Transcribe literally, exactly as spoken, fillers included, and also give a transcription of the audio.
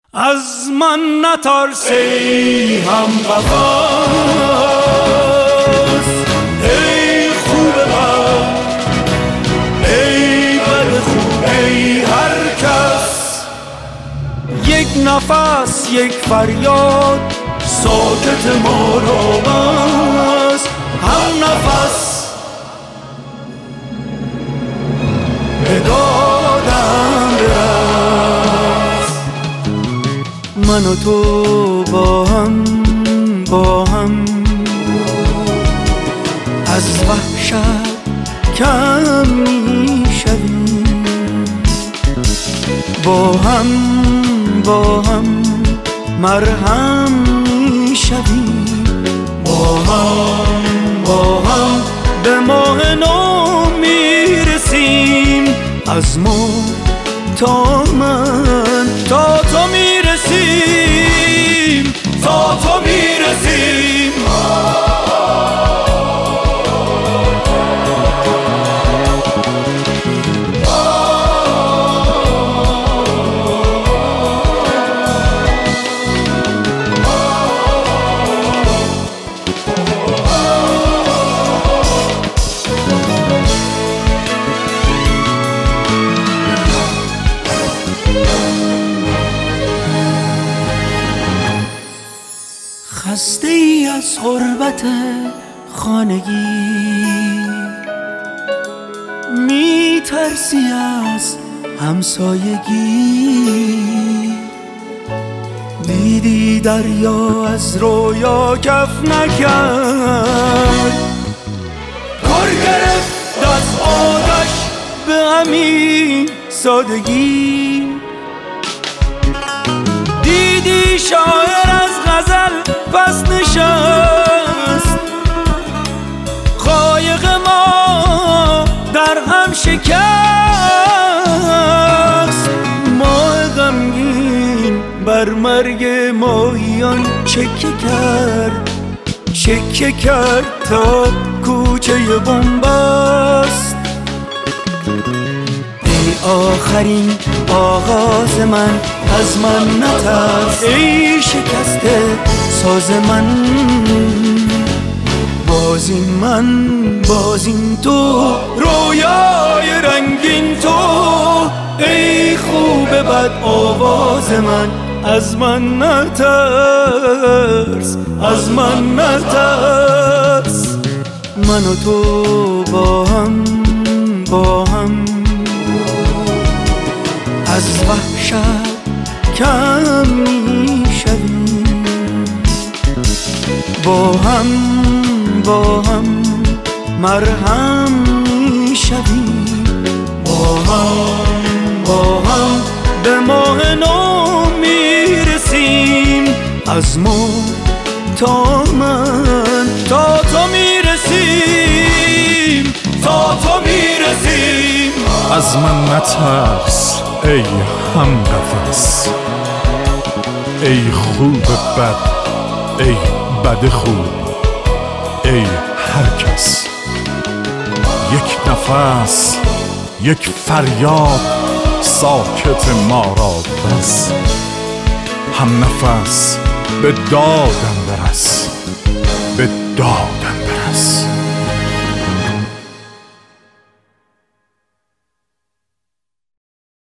از من نترس ای هم وفاس، ای خوب من، ای بد خوب، ای هر کس. یک نفس یک فریاد ساکت ما را بس، هم نفس بدادم برس. من و تو با هم با هم از وحشت کم می شویم، با هم با هم مرهم می شویم، با هم با هم به ماه نو می رسیم. از ما تا من تا تو می رسیم، تا تو می رسیم. خسته ای از غربت خانگی، می ترسی از همسایگی. دیدی دریا از رویا کف نکرد، کار گرفت از آتش به همین سادگی. دیدی شاعر از غزل پس نشست، قایق ما در هم شکست. ماه غمگین بر مرگ ماهیان چکه کرد، چکه کرد تا کوچه بنبست. ای آخرین آغاز من از من نترس، ای شکسته ساز من. بازین من بازین تو، رویای رنگین تو. ای خوب بد آواز من از من نترس، از من نترس. من و تو با هم با هم از وحشت کم می شویم، با هم با هم مرهم می شویم، با هم با هم به ماه نو می رسیم. از ما تا من تا تو می رسیم، تا تو می رسیم. از من نترس ای هم نفس، ای خوب بد، ای بد خوب، ای هر کس. یک نفس یک فریاد ساکت ما را بس، هم نفس به دادم برس، به دادم